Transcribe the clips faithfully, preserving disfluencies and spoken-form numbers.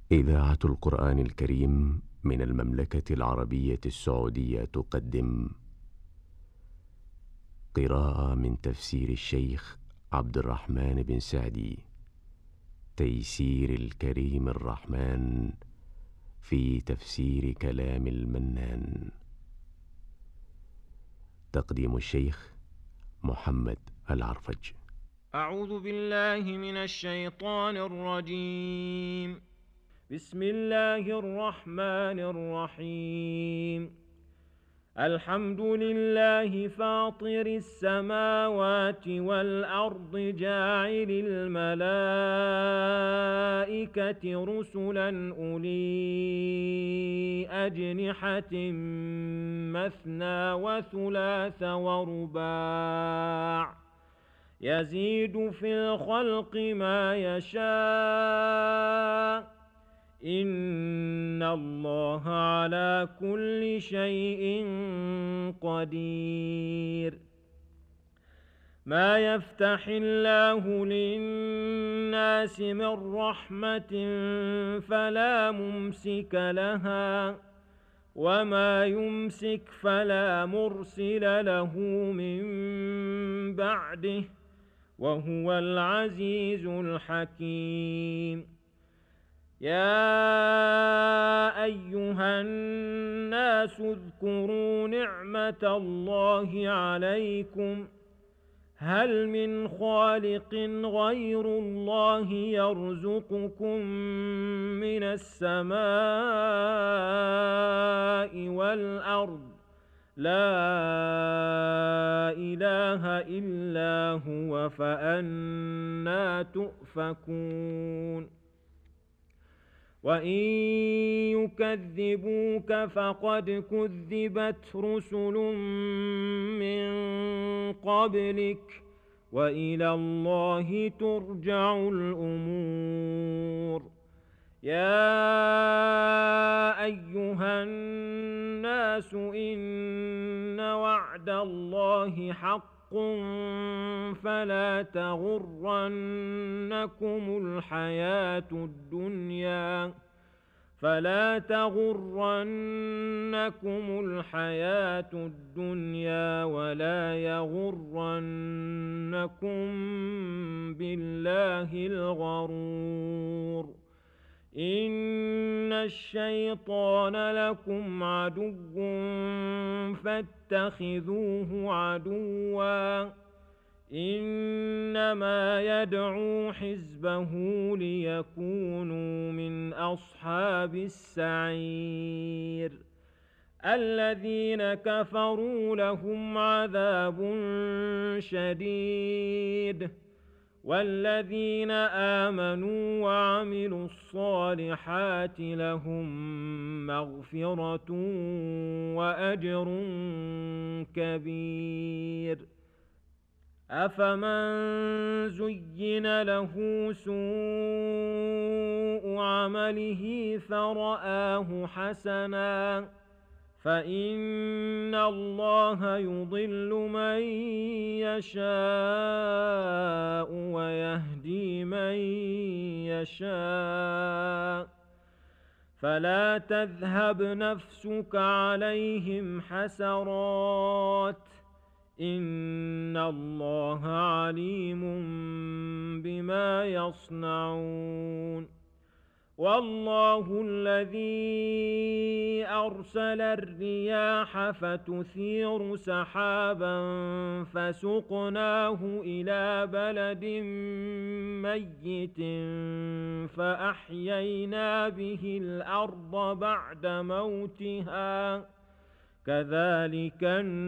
إذاعة القرآن الكريم من المملكة العربية السعودية تقدم قراءة من تفسير الشيخ عبد الرحمن بن سعدي، تيسير الكريم الرحمن في تفسير كلام المنان. تقديم الشيخ محمد العرفج. أعوذ بالله من الشيطان الرجيم. بسم الله الرحمن الرحيم. الحمد لله فاطر السماوات والأرض جاعل الملائكة رسلا أولي أجنحة مثنى وثلاث ورباع يزيد في الخلق ما يشاء إن الله على كل شيء قدير. ما يفتح الله للناس من رحمة فلا ممسك لها وما يمسك فلا مرسل له من بعده وهو العزيز الحكيم. يا أيها الناس اذكروا نعمة الله عليكم هل من خالق غير الله يرزقكم من السماء والأرض لا إله إلا هو فأنى تؤفكون. وإن يكذبوك فقد كذبت رسل من قبلك وإلى الله ترجع الأمور. يا أيها الناس إن وعد الله حق فلا تغرنكم الحياة الدنيا فلا تغرنكم الحياة الدنيا ولا يغرنكم بالله الغرور. إن الشيطان لكم عدو فاتخذوه عدوا إنما يدعو حزبه ليكونوا من أصحاب السعير. الذين كفروا لهم عذاب شديد والذين آمنوا وعملوا الصالحات لهم مغفرة وأجر كبير. أفمن زين له سوء عمله فرآه حسنا فإن الله يضل من يشاء ويهدي من يشاء فلا تذهب نفسك عليهم حسرات إن الله عليم بما يصنعون. والله الذي أرسل الرياح فتثير سحابا فسقناه إلى بلد ميت فأحيينا به الأرض بعد موتها كذلك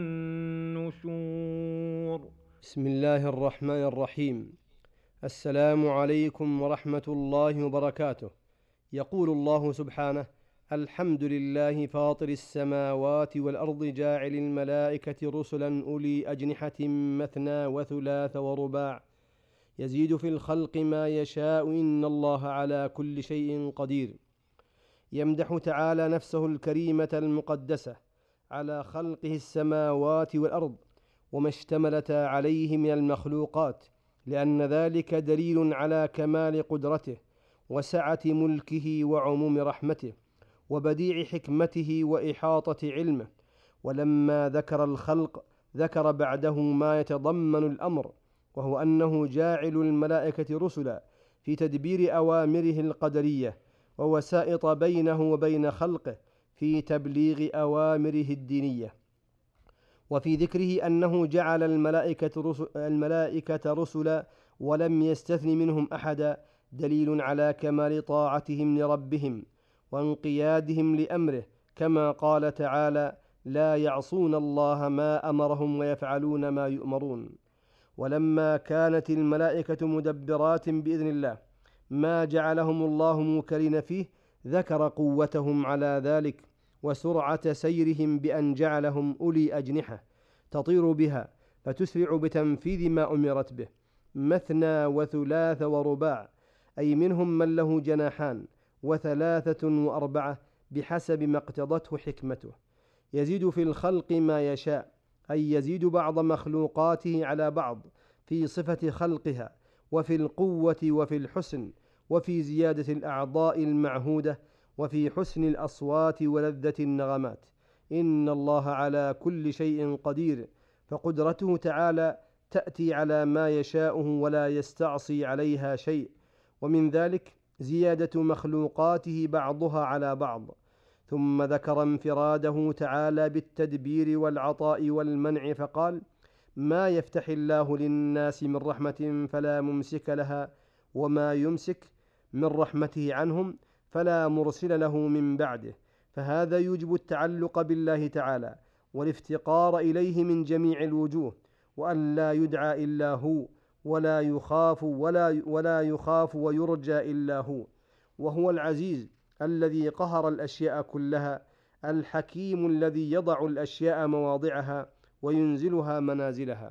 النشور. بسم الله الرحمن الرحيم. السلام عليكم ورحمة الله وبركاته. يقول الله سبحانه: الحمد لله فاطر السماوات والأرض جاعل الملائكة رسلا أولي أجنحة مثنى وثلاث ورباع يزيد في الخلق ما يشاء إن الله على كل شيء قدير. يمدح تعالى نفسه الكريمة المقدسة على خلقه السماوات والأرض وما اشتملتا عليه من المخلوقات، لأن ذلك دليل على كمال قدرته وسعة ملكه وعموم رحمته وبديع حكمته وإحاطة علمه. ولما ذكر الخلق ذكر بعده ما يتضمن الأمر، وهو أنه جاعل الملائكة رسلا في تدبير أوامره القدرية ووسائط بينه وبين خلقه في تبليغ أوامره الدينية. وفي ذكره أنه جعل الملائكة رسل الملائكة رسلا ولم يستثن منهم أحدا دليل على كمال طاعتهم لربهم وانقيادهم لأمره، كما قال تعالى: لا يعصون الله ما أمرهم ويفعلون ما يؤمرون. ولما كانت الملائكة مدبرات بإذن الله ما جعلهم الله موكلين فيه، ذكر قوتهم على ذلك وسرعة سيرهم بأن جعلهم أولي أجنحة تطير بها فتسرع بتنفيذ ما أمرت به، مثنى وثلاث ورباع، أي منهم من له جناحان وثلاثة وأربعة بحسب ما اقتضته حكمته. يزيد في الخلق ما يشاء، أي يزيد بعض مخلوقاته على بعض في صفة خلقها وفي القوة وفي الحسن وفي زيادة الأعضاء المعهودة وفي حسن الأصوات ولذة النغمات. إن الله على كل شيء قدير، فقدرته تعالى تأتي على ما يشاءه ولا يستعصي عليها شيء. ومن ذلك زيادة مخلوقاته بعضها على بعض. ثم ذكر انفراده تعالى بالتدبير والعطاء والمنع فقال: ما يفتح الله للناس من رحمة فلا ممسك لها، وما يمسك من رحمته عنهم فلا مرسل له من بعده. فهذا يوجب التعلق بالله تعالى والافتقار إليه من جميع الوجوه، وأن لا يدعى إلا هو، ولا يخاف ولا ولا يخاف ويرجى إلا هو. وهو العزيز الذي قهر الأشياء كلها، الحكيم الذي يضع الأشياء مواضعها وينزلها منازلها.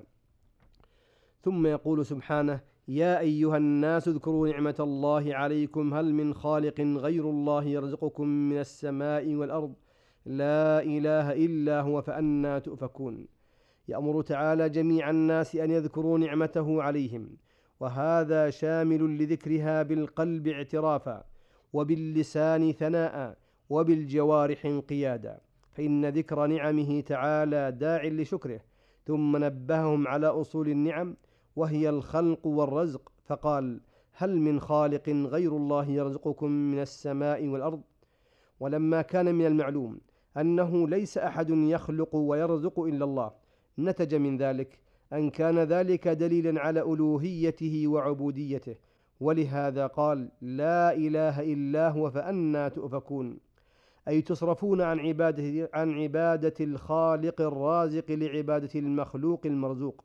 ثم يقول سبحانه: يا أيها الناس اذكروا نعمة الله عليكم هل من خالق غير الله يرزقكم من السماء والأرض لا إله إلا هو فأنى تؤفكون. يأمر تعالى جميع الناس أن يذكروا نعمته عليهم، وهذا شامل لذكرها بالقلب اعترافا وباللسان ثناء وبالجوارح انقيادا، فإن ذكر نعمه تعالى داع لشكره. ثم نبههم على أصول النعم وهي الخلق والرزق، فقال: هل من خالق غير الله يرزقكم من السماء والأرض. ولما كان من المعلوم أنه ليس أحد يخلق ويرزق إلا الله، نتج من ذلك أن كان ذلك دليلا على ألوهيته وعبوديته، ولهذا قال: لا إله إلا هو فأنى تؤفكون، أي تصرفون عن عبادة, عن عبادة الخالق الرازق لعبادة المخلوق المرزوق.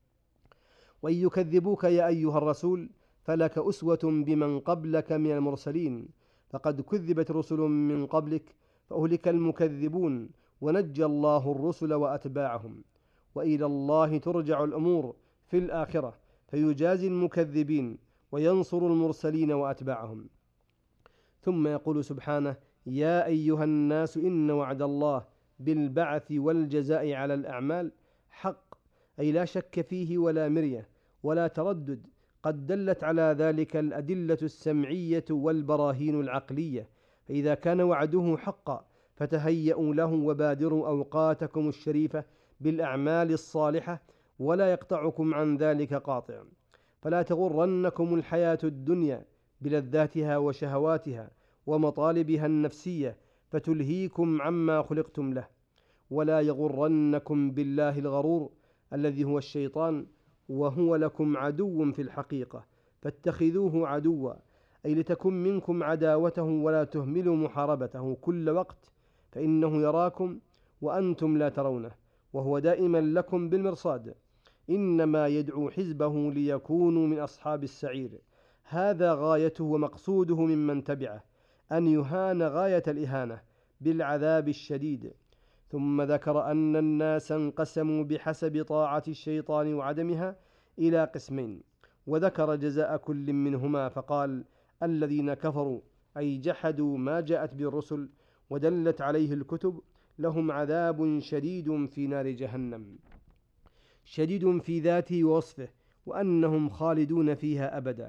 وإن يكذبوك يا أيها الرسول فلك أسوة بمن قبلك من المرسلين، فقد كذبت رسل من قبلك فأهلك المكذبون ونجى الله الرسل وأتباعهم. وإلى الله ترجع الأمور في الآخرة، فيجازي المكذبين وينصر المرسلين وأتباعهم. ثم يقول سبحانه: يا أيها الناس إن وعد الله بالبعث والجزاء على الأعمال حق، أي لا شك فيه ولا مرية ولا تردد، قد دلت على ذلك الأدلة السمعية والبراهين العقلية. فإذا كان وعده حقا فتهيئوا له وبادروا أوقاتكم الشريفة بالأعمال الصالحة، ولا يقطعكم عن ذلك قاطع. فلا تغرنكم الحياة الدنيا بلذاتها وشهواتها ومطالبها النفسية فتلهيكم عما خلقتم له، ولا يغرنكم بالله الغرور الذي هو الشيطان، وهو لكم عدو في الحقيقة، فاتخذوه عدوا، أي لتكن منكم عداوته ولا تهملوا محاربته كل وقت، فإنه يراكم وأنتم لا ترونه، وهو دائما لكم بالمرصاد. إنما يدعو حزبه ليكونوا من أصحاب السعير. هذا غايته ومقصوده ممن تبعه، أن يهان غاية الإهانة بالعذاب الشديد. ثم ذكر أن الناس انقسموا بحسب طاعة الشيطان وعدمها إلى قسمين، وذكر جزاء كل منهما فقال: الذين كفروا أي جحدوا ما جاءت بالرسل ودلت عليه الكتب لهم عذاب شديد في نار جهنم، شديد في ذاته ووصفه، وأنهم خالدون فيها أبدا.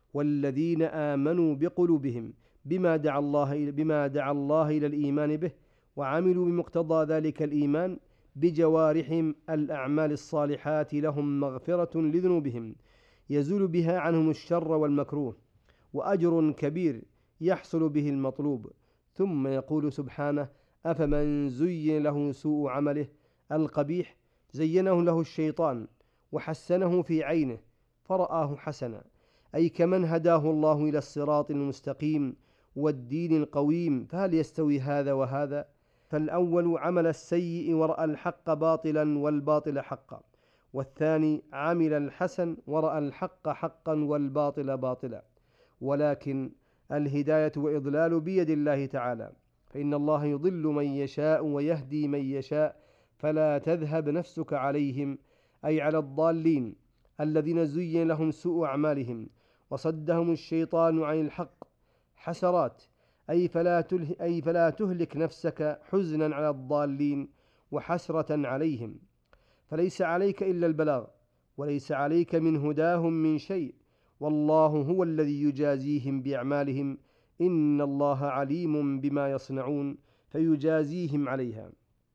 والذين آمنوا بقلوبهم بما دعا الله بما دعا الله إلى الإيمان به، وعملوا بمقتضى ذلك الإيمان بجوارحهم الأعمال الصالحات، لهم مغفرة لذنوبهم يزول بها عنهم الشر والمكروه، وأجر كبير يحصل به المطلوب. ثم يقول سبحانه: أفمن زين له سوء عمله القبيح زينه له الشيطان وحسنه في عينه فرآه حسنا، أي كمن هداه الله إلى الصراط المستقيم والدين القويم، فهل يستوي هذا وهذا؟ فالأول عمل السيء ورأى الحق باطلا والباطل حقا، والثاني عمل الحسن ورأى الحق حقا والباطل باطلا. ولكن الهداية وإضلال بيد الله تعالى، فإن الله يضل من يشاء ويهدي من يشاء، فلا تذهب نفسك عليهم، أي على الضالين الذين زين لهم سوء أعمالهم وصدهم الشيطان عن الحق حسرات، أي فلا, تله أي فلا تهلك نفسك حزنا على الضالين وحسرة عليهم، فليس عليك إلا البلاغ، وليس عليك من هداهم من شيء، والله هو الذي يجازيهم بأعمالهم، إن الله عليم بما يصنعون فيجازيهم عليها.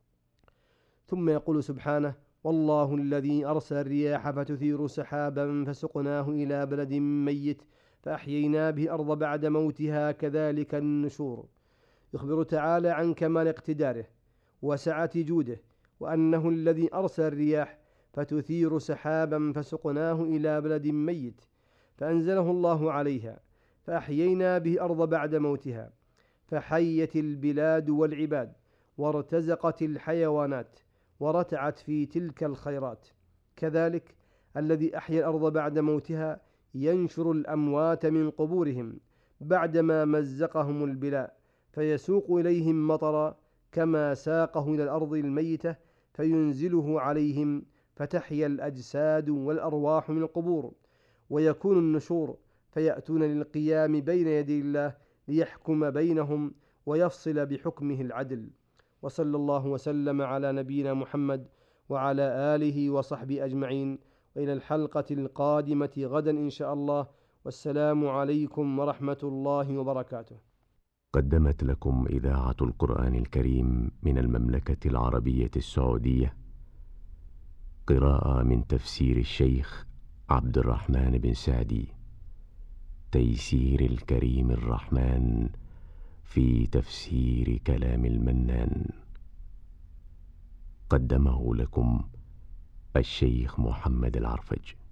ثم يقول سبحانه: والله الذي أرسل الرياح فتثير سحابا فسقناه إلى بلد ميت فأحيينا به الأرض بعد موتها كذلك النشور. يخبر تعالى عن كمال اقتداره وسعة جوده، وأنه الذي أرسل الرياح فتثير سحابا فسقناه إلى بلد ميت فأنزله الله عليها فأحيينا به الأرض بعد موتها، فحيت البلاد والعباد وارتزقت الحيوانات ورتعت في تلك الخيرات. كذلك الذي أحيا الأرض بعد موتها ينشر الأموات من قبورهم بعدما مزقهم البلاء فيسوق إليهم مطرا كما ساقه إلى الأرض الميتة فينزله عليهم، فتحيا الأجساد والأرواح من القبور، ويكون النشور فيأتون للقيام بين يدي الله ليحكم بينهم ويفصل بحكمه العدل. وصلى الله وسلم على نبينا محمد وعلى آله وصحبه أجمعين، وإلى الحلقة القادمة غدا إن شاء الله، والسلام عليكم ورحمة الله وبركاته. قدمت لكم إذاعة القرآن الكريم من المملكة العربية السعودية قراءة من تفسير الشيخ عبد الرحمن بن سعدي، تيسير الكريم الرحمن في تفسير كلام المنان. قدمه لكم الشيخ محمد العرفج.